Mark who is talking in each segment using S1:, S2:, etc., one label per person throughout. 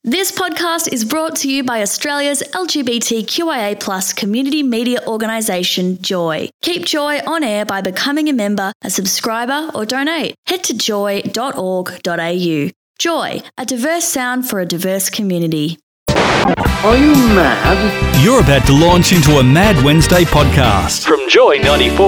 S1: This podcast is brought to you by Australia's LGBTQIA+ community media organisation, Joy. Keep Joy on air by becoming a member, a subscriber or donate. Head to joy.org.au. Joy, a diverse sound for a diverse community.
S2: Are you mad?
S3: You're about to launch into a Mad Wednesday podcast
S4: From Joy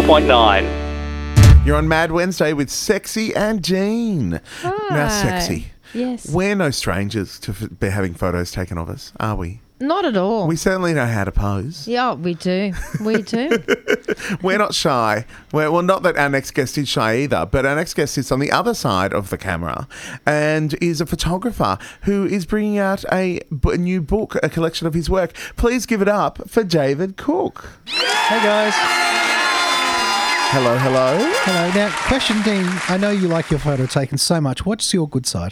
S4: 94.9.
S5: You're on Mad Wednesday with Sexy and Jean.
S6: Hi.
S5: Now, Sexy.
S6: Yes.
S5: We're no strangers to be having photos taken of us, are we?
S6: Not at all.
S5: We certainly know how to pose.
S6: Yeah, we do. We do.
S5: We're not shy. Well, not that our next guest is shy either, but our next guest sits on the other side of the camera and is a photographer who is bringing out a new book, a collection of his work. Please give it up for David Cook.
S7: Hey guys.
S5: Hello, hello.
S7: Hello. Now, question, Dean. I know you like your photo taken so much. What's your good side?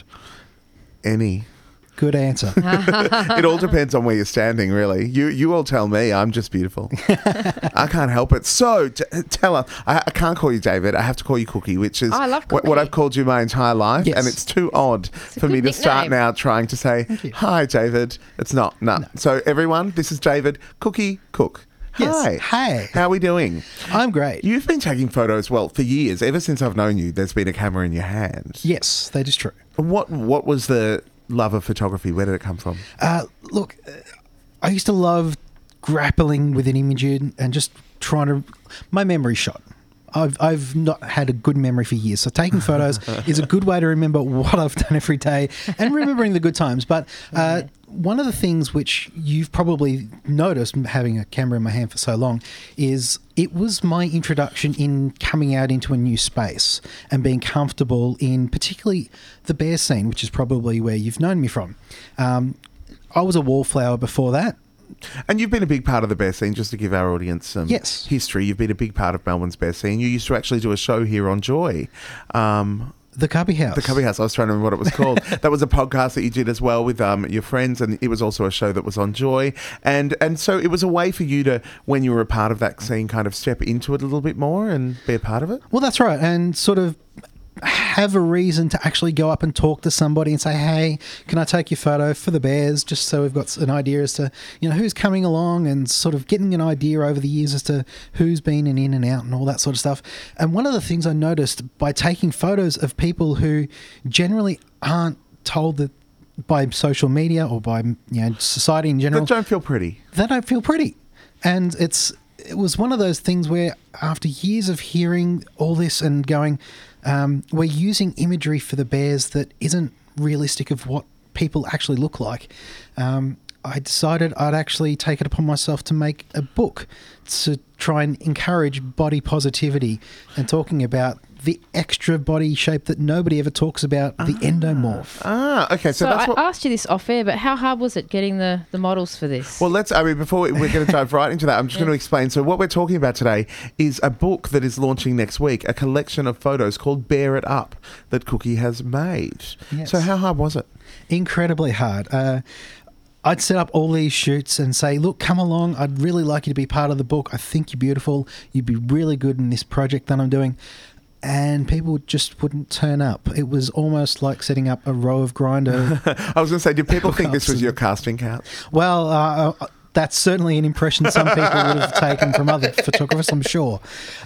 S5: Any.
S7: Good answer.
S5: It all depends on where you're standing, really. You all tell me. I'm just beautiful. I can't help it. So, tell us. I can't call you David. I have to call you Cookie, which is
S6: I love Cookie.
S5: what I've called you my entire life.
S7: Yes.
S5: And it's too odd for me to start
S6: nickname.
S5: now trying to say, hi, David. It's not. No. So, everyone, this is David Cookie Cook.
S7: Yes.
S5: Hi.
S7: Hey.
S5: How are we doing?
S7: I'm great.
S5: You've been taking photos, well, for years. Ever since I've known you, there's been a camera in your hand.
S7: Yes, that is true.
S5: What was the love of photography? Where did it come from?
S7: Look, I used to love grappling with an image and just trying to... My memory's shot. I've not had a good memory for years. So taking photos is a good way to remember what I've done every day and remembering the good times. But one of the things which you've probably noticed having a camera in my hand for so long is it was my introduction in coming out into a new space and being comfortable in particularly the bear scene, which is probably where you've known me from. I was a wallflower before that.
S5: And you've been a big part of the bear scene, just to give our audience some
S7: Yes.
S5: history. You've been a big part of Melbourne's bear scene. You used to actually do a show here on Joy.
S7: The Cubby House.
S5: The Cubby House. I was trying to remember what it was called. That was a podcast that you did as well with your friends, and it was also a show that was on Joy. And so it was a way for you to, when you were a part of that scene, kind of step into it a little bit more and be a part of it?
S7: Well, that's right. And sort of have a reason to actually go up and talk to somebody and say, hey, can I take your photo for the bears? Just so we've got an idea as to, who's coming along and sort of getting an idea over the years as to who's been in and out and all that sort of stuff. And one of the things I noticed by taking photos of people who generally aren't told that by social media or by society in general.
S5: That don't feel pretty.
S7: They don't feel pretty. And it was one of those things where after years of hearing all this and going, we're using imagery for the bears that isn't realistic of what people actually look like. I decided I'd actually take it upon myself to make a book to try and encourage body positivity and talking about the extra body shape that nobody ever talks about, the endomorph.
S5: Okay. So that's
S6: I
S5: what...
S6: asked you this off air, but how hard was it getting the models for this?
S5: Well, before we're going to dive right into that, I'm just going to explain. So what we're talking about today is a book that is launching next week, a collection of photos called Bear It Up that Cookie has made.
S7: Yes.
S5: So how hard was it?
S7: Incredibly hard. I'd set up all these shoots and say, look, come along. I'd really like you to be part of the book. I think you're beautiful. You'd be really good in this project that I'm doing. And people just wouldn't turn up. It was almost like setting up a row of Grindr.
S5: I was going to say, did people think this was your casting couch?
S7: Well, that's certainly an impression some people would have taken from other photographers, I'm sure.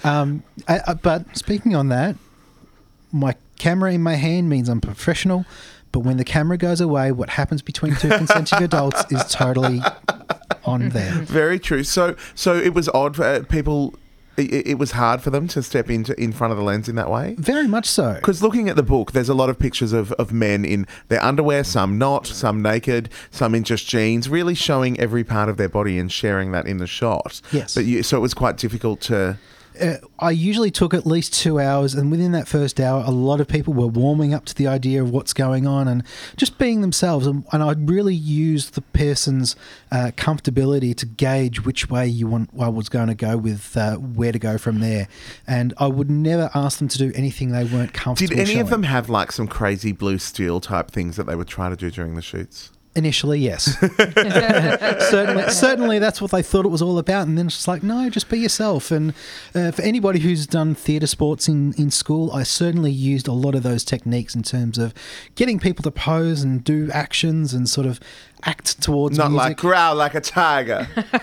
S7: But speaking on that, my camera in my hand means I'm professional. But when the camera goes away, what happens between two consenting adults is totally on there.
S5: Very true. So it was odd for people... It was hard for them to step in front of the lens in that way?
S7: Very much so.
S5: Because looking at the book, there's a lot of pictures of men in their underwear, some not, some naked, some in just jeans, really showing every part of their body and sharing that in the shot.
S7: Yes.
S5: But so it was quite difficult to...
S7: I usually took at least 2 hours, and within that first hour, a lot of people were warming up to the idea of what's going on and just being themselves. And I really used the person's comfortability to gauge which way I was going to go with where to go from there. And I would never ask them to do anything they weren't comfortable
S5: Did any
S7: showing.
S5: of them have like some crazy blue steel type things that they would try to do during the shoots?
S7: Initially, yes. certainly that's what they thought it was all about. And then it's just like, no, just be yourself. And for anybody who's done theatre sports in school, I certainly used a lot of those techniques in terms of getting people to pose and do actions and sort of act towards
S5: Not
S7: music.
S5: like growl like a tiger.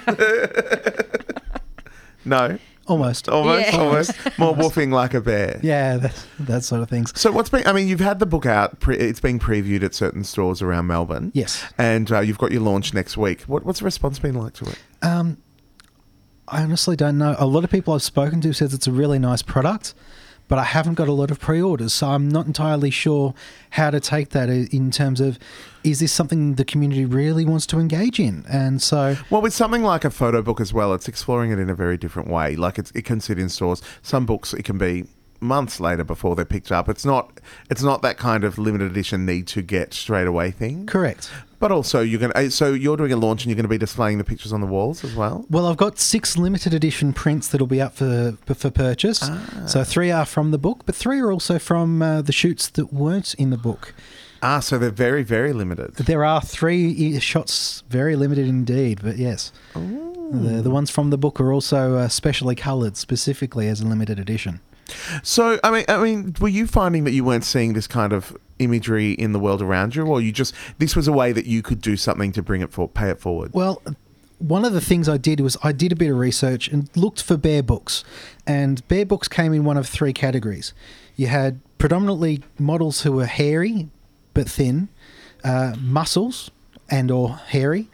S5: No.
S7: Almost.
S5: Almost. More woofing like a bear.
S7: Yeah, that sort of things.
S5: So you've had the book out. It's being previewed at certain stores around Melbourne.
S7: Yes.
S5: And you've got your launch next week. What's the response been like to it?
S7: I honestly don't know. A lot of people I've spoken to says it's a really nice product, but I haven't got a lot of pre-orders, so I'm not entirely sure how to take that in terms of, is this something the community really wants to engage in? And so...
S5: Well, with something like a photo book as well, it's exploring it in a very different way. Like it can sit in stores. Some books, it can be months later before they're picked up. It's not that kind of limited edition need to get straight away thing.
S7: Correct.
S5: But also, so you're doing a launch and you're going to be displaying the pictures on the walls as well?
S7: Well, I've got 6 limited edition prints that'll be up for purchase. So 3 are from the book, but 3 are also from the shoots that weren't in the book.
S5: So they're very, very limited.
S7: There are 3 shots, very limited indeed, but yes. The ones from the book are also specially coloured specifically as a limited edition.
S5: So, I mean, were you finding that you weren't seeing this kind of imagery in the world around you, or this was a way that you could do something to pay it forward?
S7: Well, one of the things I did was I did a bit of research and looked for bear books, and bear books came in one of 3 categories. You had predominantly models who were hairy but thin, muscles and or hairy,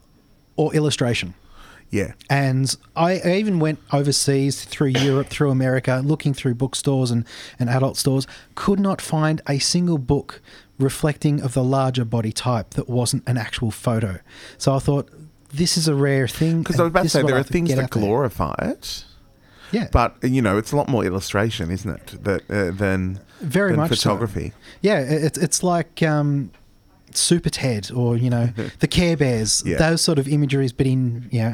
S7: or illustration.
S5: Yeah.
S7: And I even went overseas through Europe, through America, looking through bookstores and adult stores, could not find a single book reflecting of the larger body type that wasn't an actual photo. So I thought, this is a rare thing.
S5: Because I was about to say, there are things that glorify it.
S7: Yeah.
S5: But, it's a lot more illustration, isn't it, than photography.
S7: So. Yeah, it's like... Super Ted or, the Care Bears, those sort of imageries, but in,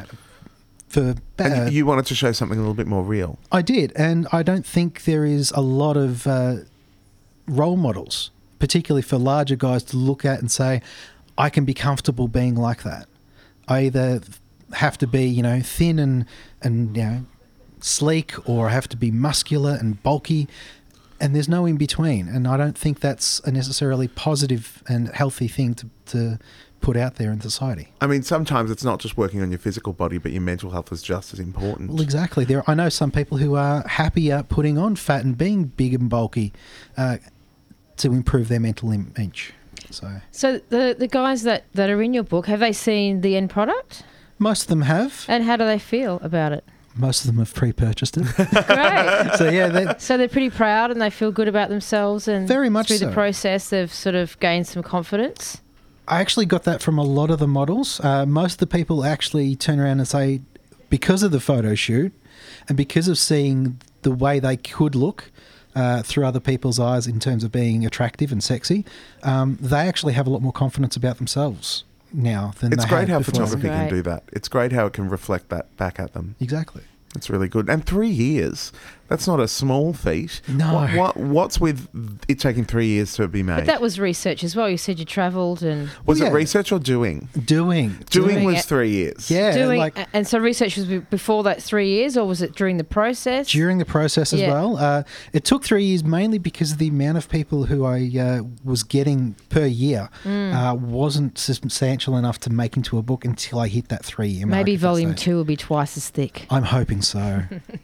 S5: and you wanted to show something a little bit more real.
S7: I did, and I don't think there is a lot of role models, particularly for larger guys, to look at and say, I can be comfortable being like that. I either have to be, thin and sleek, or I have to be muscular and bulky. And there's no in between, and I don't think that's a necessarily positive and healthy thing to put out there in society.
S5: I mean, sometimes it's not just working on your physical body, but your mental health is just as important.
S7: Well, exactly. I know some people who are happier putting on fat and being big and bulky to improve their mental image.
S6: So the guys that are in your book, have they seen the end product?
S7: Most of them have.
S6: And how do they feel about it?
S7: Most of them have pre-purchased it.
S6: Great. So they're pretty proud and they feel good about themselves, and
S7: very much
S6: through
S7: so.
S6: the process they've sort of gained some confidence.
S7: I actually got that from a lot of the models. Most of the people actually turn around and say, because of the photo shoot and because of seeing the way they could look through other people's eyes in terms of being attractive and sexy, they actually have a lot more confidence about themselves now than they had before.
S5: It's great how photography can do that. It's great how it can reflect that back at them.
S7: Exactly.
S5: It's really good. And 3 years, that's not a small feat.
S7: No.
S5: What's with it taking 3 years to be made?
S6: But that was research as well. You said you travelled and...
S5: Was it research or doing?
S7: Doing
S5: Was 3 years.
S7: Yeah.
S6: And so research was before that 3 years, or was it during the process?
S7: During the process as well. It took 3 years mainly because of the amount of people who I was getting per year wasn't substantial enough to make into a book until I hit that 3 year mark.
S6: Maybe volume 2 will be twice as thick.
S7: I'm hoping so.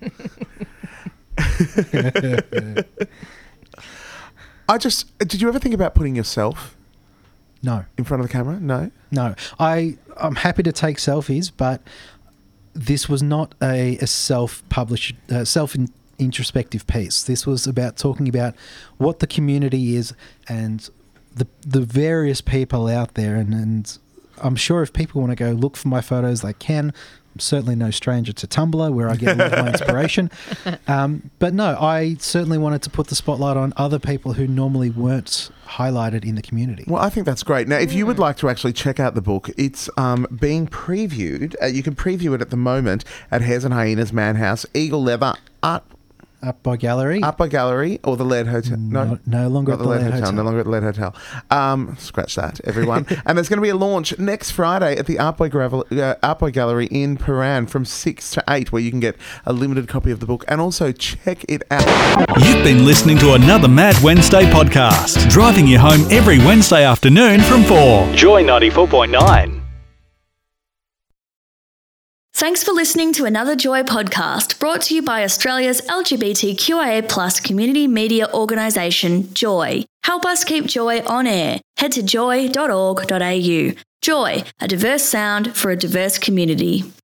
S5: Did you ever think about putting yourself
S7: No.
S5: in front of the camera? No.
S7: I'm happy to take selfies, but this was not a self-published, self-introspective piece. This was about talking about what the community is and the various people out there. And I'm sure if people want to go look for my photos, they can. I'm certainly no stranger to Tumblr, where I get a lot of my inspiration. But no, I certainly wanted to put the spotlight on other people who normally weren't highlighted in the community.
S5: Well, I think that's great. Now, if you would like to actually check out the book, it's being previewed. You can preview it at the moment at Hares and Hyenas, Manhouse, Eagle Leather, Art
S7: Up by Gallery.
S5: Up by Gallery or the Lead Hotel.
S7: No longer
S5: Not
S7: at the Lead Hotel.
S5: No longer at the Lead Hotel. Scratch that, everyone. And there's going to be a launch next Friday at the Art by Gallery in Paran from 6 to 8, where you can get a limited copy of the book and also check it out.
S3: You've been listening to another Mad Wednesday podcast, driving you home every Wednesday afternoon from 4. Joy 94.9.
S1: Thanks for listening to another Joy podcast brought to you by Australia's LGBTQIA+ community media organisation, Joy. Help us keep Joy on air. Head to joy.org.au. Joy, a diverse sound for a diverse community.